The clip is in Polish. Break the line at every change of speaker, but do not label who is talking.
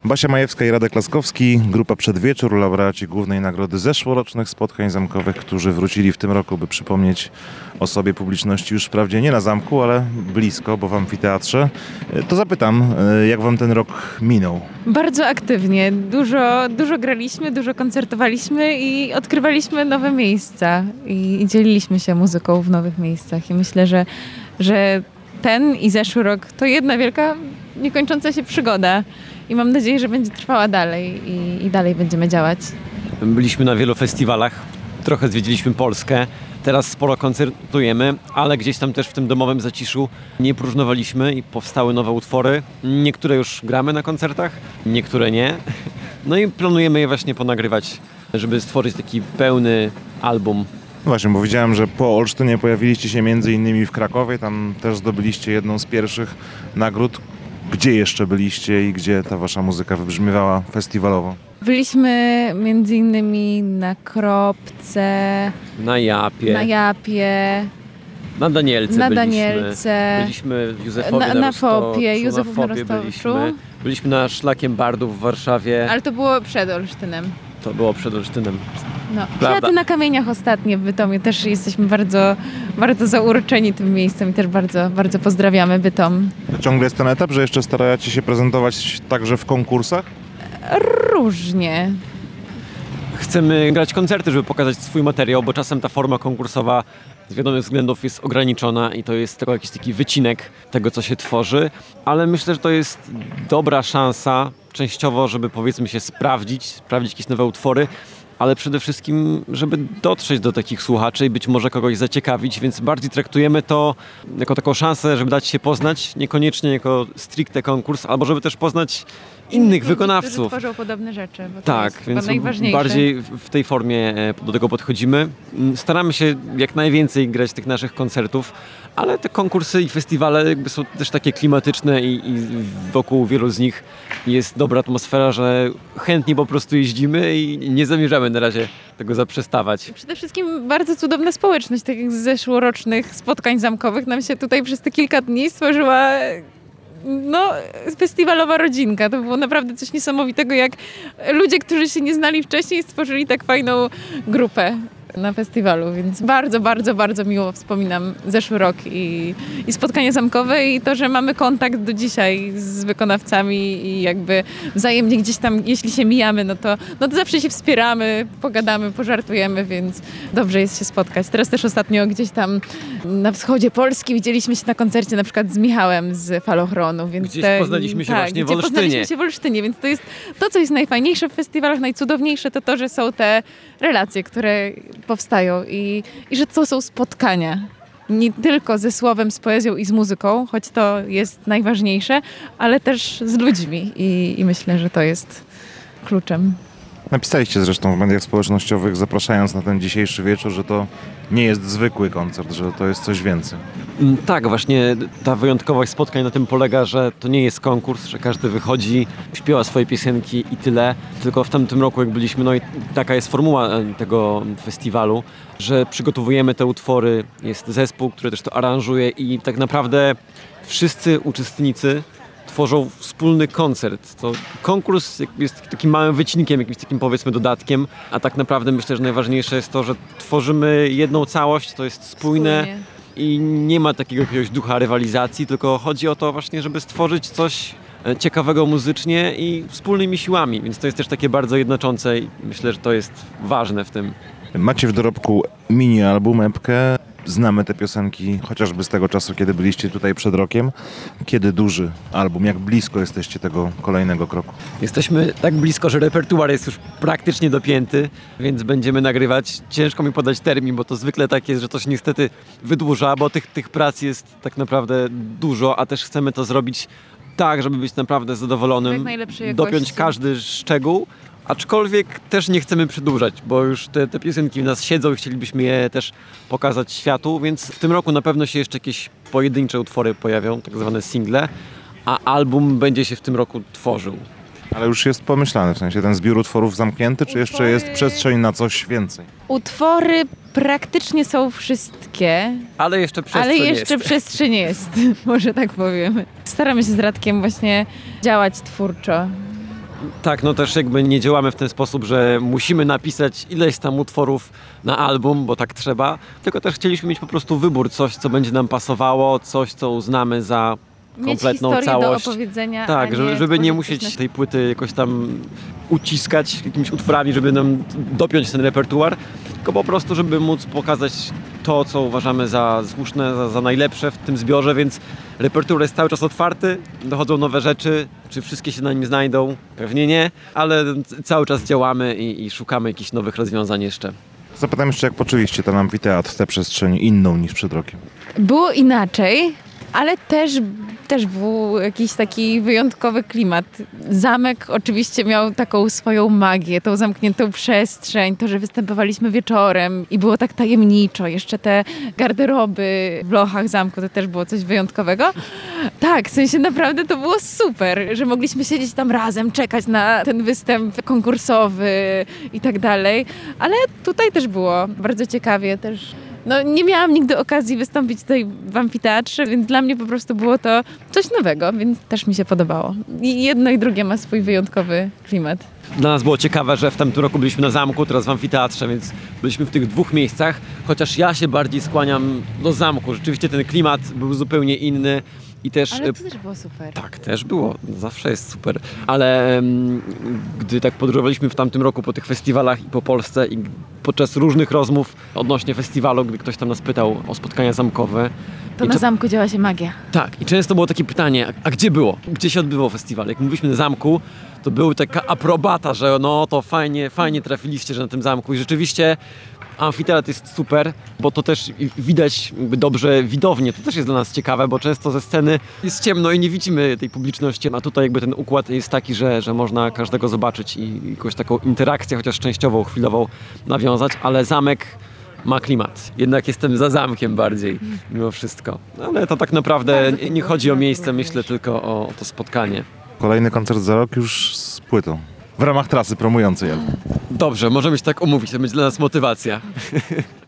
Basia Majewska i Radek Laskowski, grupa Przedwieczór, laureaci głównej nagrody zeszłorocznych spotkań zamkowych, którzy wrócili w tym roku, by przypomnieć o sobie publiczności już wprawdzie nie na zamku, ale blisko, bo w amfiteatrze. To zapytam, jak wam ten rok minął?
Bardzo aktywnie. Dużo graliśmy, dużo koncertowaliśmy i odkrywaliśmy nowe miejsca i dzieliliśmy się muzyką w nowych miejscach. I myślę, że ten i zeszły rok to jedna wielka, niekończąca się przygoda. I mam nadzieję, że będzie trwała dalej i dalej będziemy działać.
Byliśmy na wielu festiwalach, trochę zwiedziliśmy Polskę. Teraz sporo koncertujemy, ale gdzieś tam też w tym domowym zaciszu nie próżnowaliśmy i powstały nowe utwory. Niektóre już gramy na koncertach, niektóre nie. No i planujemy je właśnie ponagrywać, żeby stworzyć taki pełny album.
Właśnie, bo widziałem, że po Olsztynie pojawiliście się m.in. w Krakowie, tam też zdobyliście jedną z pierwszych nagród. Gdzie jeszcze byliście i gdzie ta wasza muzyka wybrzmiewała festiwalowo?
Byliśmy między innymi na Kropce,
Na Japie, na Danielce byliśmy w Józefowie
na Fopie, Józefów na Roztoczu.
Byliśmy na Szlakiem Bardów w Warszawie.
Ale to było przed Olsztynem.
To było przed Olsztynem.
No. Kwiaty na kamieniach ostatnie w Bytomiu. Też jesteśmy bardzo, bardzo zauroczeni tym miejscem i też bardzo, bardzo pozdrawiamy Bytom.
To ciągle jest ten etap, że jeszcze staracie się prezentować także w konkursach?
Różnie.
Chcemy grać koncerty, żeby pokazać swój materiał, bo czasem ta forma konkursowa z wiadomych względów jest ograniczona i to jest tylko jakiś taki wycinek tego, co się tworzy, ale myślę, że to jest dobra szansa częściowo, żeby powiedzmy się sprawdzić jakieś nowe utwory, ale przede wszystkim, żeby dotrzeć do takich słuchaczy i być może kogoś zaciekawić, więc bardziej traktujemy to jako taką szansę, żeby dać się poznać, niekoniecznie jako stricte konkurs, albo żeby też poznać innych wykonawców.
Którzy tworzą podobne rzeczy, bo
tak,
to jest
więc
najważniejsze.
Bardziej w tej formie do tego podchodzimy. Staramy się jak najwięcej grać tych naszych koncertów, ale te konkursy i festiwale jakby są też takie klimatyczne i wokół wielu z nich jest dobra atmosfera, że chętnie po prostu jeździmy i nie zamierzamy na razie tego zaprzestawać.
Przede wszystkim bardzo cudowna społeczność, tak jak z zeszłorocznych spotkań zamkowych nam się tutaj przez te kilka dni stworzyła festiwalowa rodzinka. To było naprawdę coś niesamowitego, jak ludzie, którzy się nie znali wcześniej, stworzyli tak fajną grupę na festiwalu, więc bardzo, bardzo, bardzo miło wspominam zeszły rok i spotkania zamkowe i to, że mamy kontakt do dzisiaj z wykonawcami i jakby wzajemnie gdzieś tam, jeśli się mijamy, no to zawsze się wspieramy, pogadamy, pożartujemy, więc dobrze jest się spotkać. Teraz też ostatnio gdzieś tam na wschodzie Polski widzieliśmy się na koncercie na przykład z Michałem z Falochronu, więc
gdzieś poznaliśmy się właśnie w Olsztynie.
Poznaliśmy się w Olsztynie, więc to jest to, co jest najfajniejsze w festiwalach, najcudowniejsze, to, że są te relacje, które powstają i że to są spotkania. Nie tylko ze słowem, z poezją i z muzyką, choć to jest najważniejsze, ale też z ludźmi i myślę, że to jest kluczem.
Napisaliście zresztą w mediach społecznościowych, zapraszając na ten dzisiejszy wieczór, że to nie jest zwykły koncert, że to jest coś więcej.
Tak, właśnie ta wyjątkowość spotkań na tym polega, że to nie jest konkurs, że każdy wychodzi, śpiewa swoje piosenki i tyle. Tylko w tamtym roku, jak byliśmy, i taka jest formuła tego festiwalu, że przygotowujemy te utwory, jest zespół, który też to aranżuje i tak naprawdę wszyscy uczestnicy tworzą wspólny koncert. To konkurs jest takim małym wycinkiem, jakimś takim powiedzmy dodatkiem, a tak naprawdę myślę, że najważniejsze jest to, że tworzymy jedną całość, to jest spójne i nie ma takiego jakiegoś ducha rywalizacji, tylko chodzi o to właśnie, żeby stworzyć coś ciekawego muzycznie i wspólnymi siłami, więc to jest też takie bardzo jednoczące i myślę, że to jest ważne w tym.
Macie w dorobku mini-album, epkę. Znamy te piosenki chociażby z tego czasu, kiedy byliście tutaj przed rokiem. Kiedy duży album? Jak blisko jesteście tego kolejnego kroku?
Jesteśmy tak blisko, że repertuar jest już praktycznie dopięty, więc będziemy nagrywać. Ciężko mi podać termin, bo to zwykle tak jest, że to się niestety wydłuża, bo tych prac jest tak naprawdę dużo, a też chcemy to zrobić tak, żeby być naprawdę zadowolonym, dopiąć każdy szczegół. Aczkolwiek też nie chcemy przedłużać, bo już te piosenki w nas siedzą i chcielibyśmy je też pokazać światu, więc w tym roku na pewno się jeszcze jakieś pojedyncze utwory pojawią, tak zwane single, a album będzie się w tym roku tworzył.
Ale już jest pomyślany, w sensie ten zbiór utworów zamknięty, czy jeszcze jest przestrzeń na coś więcej?
Utwory praktycznie są wszystkie.
Ale jeszcze
przestrzeń jest, może tak powiemy. Staramy się z Radkiem właśnie działać twórczo.
Tak, no też jakby nie działamy w ten sposób, że musimy napisać ileś tam utworów na album, bo tak trzeba, tylko też chcieliśmy mieć po prostu wybór, coś, co będzie nam pasowało, coś, co uznamy za kompletną
mieć
całość.
Do opowiedzenia,
tak, żeby nie musieć tej płyty jakoś tam uciskać jakimiś utworami, żeby nam dopiąć ten repertuar, tylko po prostu, żeby móc pokazać to, co uważamy za słuszne, za najlepsze w tym zbiorze, więc repertuar jest cały czas otwarty, dochodzą nowe rzeczy, czy wszystkie się na nim znajdą? Pewnie nie, ale cały czas działamy i szukamy jakichś nowych rozwiązań jeszcze.
Zapytam jeszcze, jak poczuliście ten amfiteatr, tę przestrzeń inną niż przed rokiem?
Było inaczej, ale też był jakiś taki wyjątkowy klimat. Zamek oczywiście miał taką swoją magię, tą zamkniętą przestrzeń, to, że występowaliśmy wieczorem i było tak tajemniczo. Jeszcze te garderoby w lochach zamku, to też było coś wyjątkowego. Tak, w sensie naprawdę to było super, że mogliśmy siedzieć tam razem, czekać na ten występ konkursowy i tak dalej. Ale tutaj też było bardzo ciekawie też. No, nie miałam nigdy okazji wystąpić tutaj w amfiteatrze, więc dla mnie po prostu było to coś nowego, więc też mi się podobało. I jedno i drugie ma swój wyjątkowy klimat.
Dla nas było ciekawe, że w tamtym roku byliśmy na zamku, teraz w amfiteatrze, więc byliśmy w tych dwóch miejscach, chociaż ja się bardziej skłaniam do zamku. Rzeczywiście ten klimat był zupełnie inny. I też,
ale to też było super.
Tak, też było. Zawsze jest super. Ale gdy tak podróżowaliśmy w tamtym roku po tych festiwalach i po Polsce i podczas różnych rozmów odnośnie festiwalu, gdy ktoś tam nas pytał o spotkania zamkowe.
To na zamku działa się magia.
Tak. I często było takie pytanie, a gdzie było? Gdzie się odbywał festiwal? Jak mówiliśmy na zamku, to była taka aprobata, że no to fajnie trafiliście, że na tym zamku. I rzeczywiście amfiteatr jest super, bo to też widać jakby dobrze widownie. To też jest dla nas ciekawe, bo często ze sceny jest ciemno i nie widzimy tej publiczności, a tutaj jakby ten układ jest taki, że można każdego zobaczyć i jakąś taką interakcję, chociaż częściową, chwilową nawiązać, ale zamek ma klimat. Jednak jestem za zamkiem bardziej, mimo wszystko. Ale to tak naprawdę nie chodzi o miejsce, myślę tylko o to spotkanie.
Kolejny koncert za rok już z płytą. W ramach trasy promującej album.
Dobrze, możemy się tak umówić, to będzie dla nas motywacja.